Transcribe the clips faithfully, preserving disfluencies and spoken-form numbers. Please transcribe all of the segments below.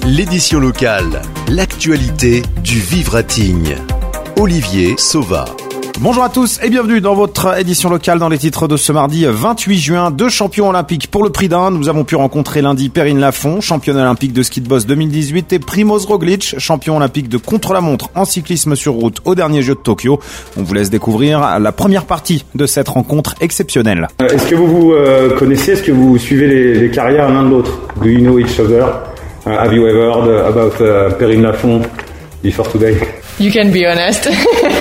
L'édition locale, l'actualité du Vivre à Tignes. Olivier Sauva. Bonjour à tous et bienvenue dans votre édition locale. Dans les titres de ce mardi vingt-huit juin, deux champions olympiques pour le prix d'un. Nous avons pu rencontrer lundi Perrine Lafont, championne olympique de ski de boss deux mille dix-huit, et Primoz Roglic, champion olympique de contre-la-montre en cyclisme sur route aux derniers Jeux de Tokyo. On vous laisse découvrir la première partie de cette rencontre exceptionnelle. Est-ce que vous vous euh, connaissez, est-ce que vous suivez les, les carrières l'un de l'autre? Do you know each other? Uh, have you ever heard about uh, Perrine Lafont before today? You can be honest.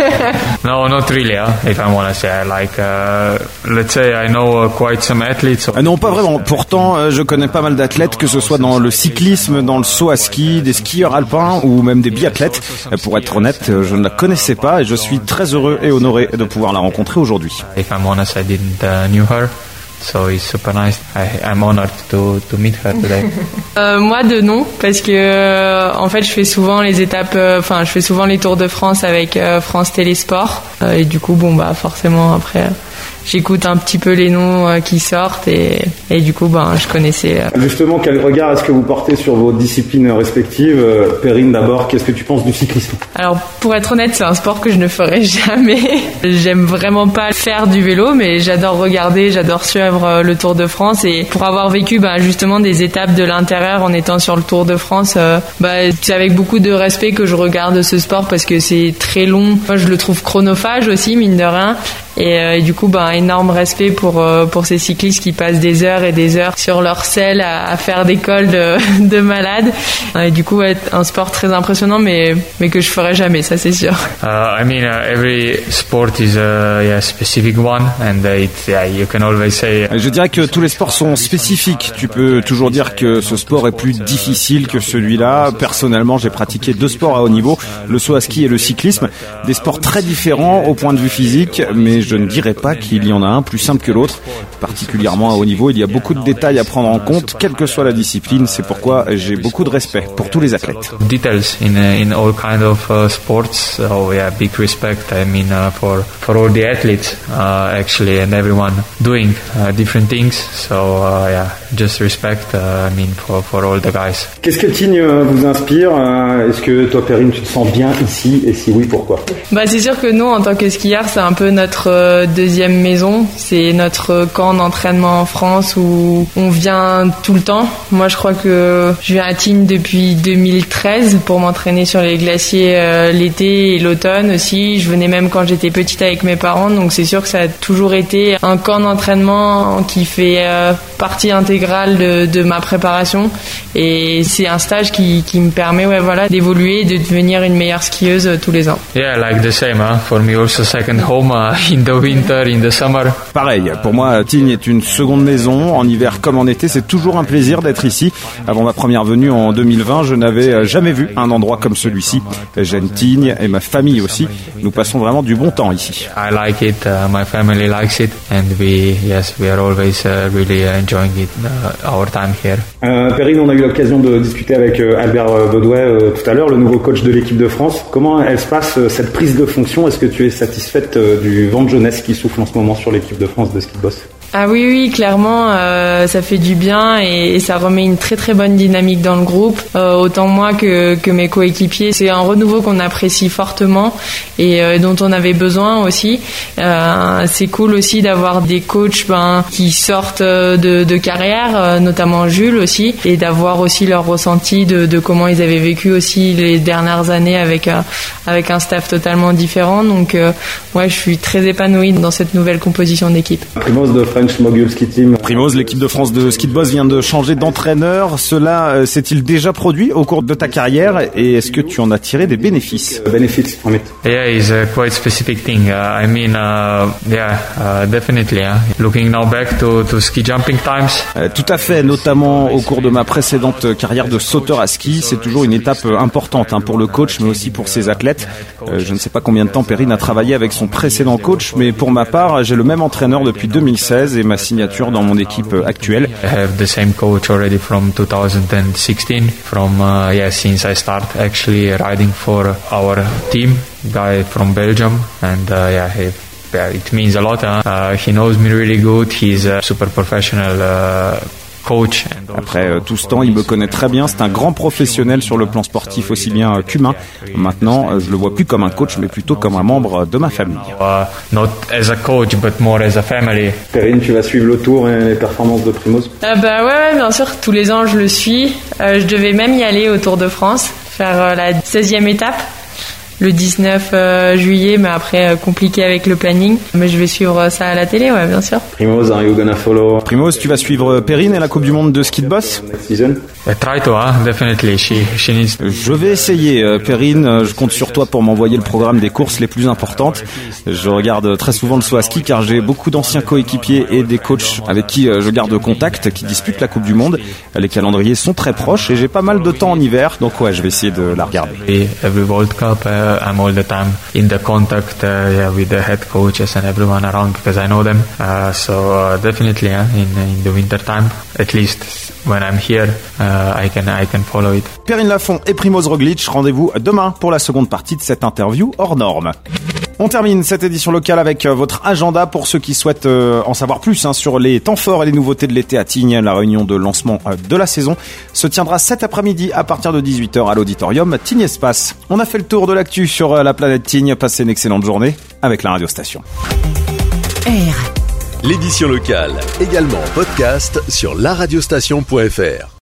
No, not really. Huh? If I'm honest, yeah, like uh, let's say I know uh, quite some athletes. Ah non, pas vraiment. Pourtant, je connais pas mal d'athlètes, que ce soit dans le cyclisme, dans le saut à ski, des skieurs alpins ou même des biathlètes. Pour être honnête, je ne la connaissais pas et je suis très heureux et honoré de pouvoir la rencontrer aujourd'hui. If I'm honest, I didn't uh, knew her. So it's super nice. I, I'm honored to to meet her today. euh, moi de non, parce que euh, en fait je fais souvent les étapes, enfin euh, je fais souvent les Tours de France avec euh, France Télésport euh, et du coup bon bah forcément après euh, j'écoute un petit peu les noms euh, qui sortent et et du coup ben je connaissais. Euh... Justement, quel regard est-ce que vous portez sur vos disciplines respectives? euh, Perrine, d'abord, qu'est-ce que tu penses du cyclisme? Alors pour être honnête, c'est un sport que je ne ferai jamais. J'aime vraiment pas faire du vélo, mais j'adore regarder, j'adore suivre le Tour de France, et pour avoir vécu bah, justement des étapes de l'intérieur en étant sur le Tour de France, euh, bah, c'est avec beaucoup de respect que je regarde ce sport parce que c'est très long. Moi je le trouve chronophage aussi, mine de rien. Et, euh, et du coup, bah, énorme respect pour euh, pour ces cyclistes qui passent des heures et des heures sur leur selle à, à faire des cols de, de malades. Et du coup, ouais, un sport très impressionnant, mais mais que je ferai jamais, ça c'est sûr. Uh, I mean, uh, every sport is a yeah, specific one, and it, yeah, you can always say. Je dirais que tous les sports sont spécifiques. Tu peux toujours dire que ce sport est plus difficile que celui-là. Personnellement, j'ai pratiqué deux sports à haut niveau, le saut à ski et le cyclisme, des sports très différents au point de vue physique, mais je ne dirais pas qu'il y en a un plus simple que l'autre. Particulièrement à haut niveau, il y a beaucoup de détails à prendre en compte, quelle que soit la discipline. C'est pourquoi j'ai beaucoup de respect pour tous les athlètes. Details in in all kind of uh, sports. So yeah, big respect. I mean uh, for for all the athletes uh, actually, and everyone doing uh, different things. So uh, yeah, just respect. Uh, I mean for for all the guys. Qu'est-ce que Tignes vous inspire? Est-ce que toi, Perrine, tu te sens bien ici, et si oui, pourquoi? Bah c'est sûr que nous, en tant que skieurs, c'est un peu notre deuxième maison. C'est notre camp d'entraînement en France où on vient tout le temps. Moi, je crois que je viens à Tignes depuis deux mille treize pour m'entraîner sur les glaciers euh, l'été et l'automne aussi. Je venais même quand j'étais petite avec mes parents, donc c'est sûr que ça a toujours été un camp d'entraînement qui fait euh, partie intégrale de, de ma préparation, et c'est un stage qui, qui me permet ouais, voilà, d'évoluer et de devenir une meilleure skieuse tous les ans. Yeah, like the same, huh? For me also second home uh, in the winter, in the summer. Pareil, pour moi, Tignes est une seconde maison. En hiver comme en été, c'est toujours un plaisir d'être ici. Avant ma première venue en deux mille vingt, je n'avais jamais vu un endroit comme celui-ci. J'aime Tignes et ma famille aussi. Nous passons vraiment du bon temps ici. I like it, uh, my family likes it, and we, yes, we are always uh, really enjoying it, uh, our time here. Euh, Perrine, on a eu l'occasion de discuter avec euh, Albert Baudouet euh, tout à l'heure, le nouveau coach de l'équipe de France. Comment elle se passe euh, cette prise de fonction? Est-ce que tu es satisfaite euh, du vent de jeunesse qui souffle en ce moment sur l'équipe de France de ski de boss? Ah oui, oui, clairement, euh, ça fait du bien et, et ça remet une très très bonne dynamique dans le groupe. Euh, autant moi que, que mes coéquipiers, c'est un renouveau qu'on apprécie fortement et euh, dont on avait besoin aussi. Euh, c'est cool aussi d'avoir des coachs ben, qui sortent de, de carrière, euh, notamment Jules aussi, et d'avoir aussi leur ressenti de, de comment ils avaient vécu aussi les dernières années avec, euh, avec un staff totalement différent. Donc euh, ouais, je suis très épanouie dans cette nouvelle composition d'équipe. Primoz de French Mogul Ski Team. Primoz, l'équipe de France de ski de boss vient de changer d'entraîneur. Cela euh, s'est-il déjà produit au cours de ta carrière, et est-ce que tu en as tiré des bénéfices? Benefits from it. Yeah, it's a quite specific thing. Uh, I mean, uh, yeah, uh, definitely. Huh? Looking now back to, to ski jumping times. Euh, tout à fait, notamment au cours de ma précédente carrière de sauteur à ski. C'est toujours une étape importante hein, pour le coach, mais aussi pour ses athlètes. Euh, je ne sais pas combien de temps Perrine a travaillé avec son précédent coach, mais pour ma part, j'ai le même entraîneur depuis deux mille seize et ma signature dans mon équipe actuelle. I have the same coach already from two thousand sixteen. From uh, yeah, since I start actually riding for our team, guy from Belgium, and uh, yeah, he, yeah, it means a lot. Huh? Uh, he knows me really good. He's a super professional uh, Après tout ce temps, il me connaît très bien. C'est un grand professionnel sur le plan sportif aussi bien qu'humain. Maintenant, je le vois plus comme un coach, mais plutôt comme un membre de ma famille. Not as a coach, but more as a family. Perrine, tu vas suivre le Tour et les performances de Primoz? Ah bah ouais, ouais, bien sûr. Tous les ans, je le suis. Euh, je devais même y aller au Tour de France, faire euh, la seizième étape. Le dix-neuf euh, juillet, mais après euh, compliqué avec le planning. Mais je vais suivre ça à la télé, ouais, bien sûr. Primoz, are you gonna follow? Primoz, tu vas suivre Perrine et la Coupe du Monde de ski de boss? Next season? I try to, huh? Definitely. She, she needs. Je vais essayer, euh, Perrine. Je compte sur toi pour m'envoyer le programme des courses les plus importantes. Je regarde très souvent le saut à ski car j'ai beaucoup d'anciens coéquipiers et des coachs avec qui euh, je garde contact, qui disputent la Coupe du Monde. Les calendriers sont très proches et j'ai pas mal de temps en hiver, donc ouais, je vais essayer de la regarder. Every, every World Cup, uh, I'm all the time in the contact uh, yeah, with the head coaches and everyone around because I know them. Uh, so uh, definitely, uh, in in the winter time, at least when I'm here, uh, I can I can follow it. Perrine Lafont et Primoz Roglic, rendez-vous demain pour la seconde partie de cette interview hors norme. On termine cette édition locale avec votre agenda pour ceux qui souhaitent en savoir plus hein, sur les temps forts et les nouveautés de l'été à Tignes. La réunion de lancement de la saison se tiendra cet après-midi à partir de dix-huit heures à l'auditorium Tignes Espace. On a fait le tour de l'actu sur la planète Tignes. Passez une excellente journée avec la radiostation. R. L'édition locale, également en podcast sur la radiostation point f r.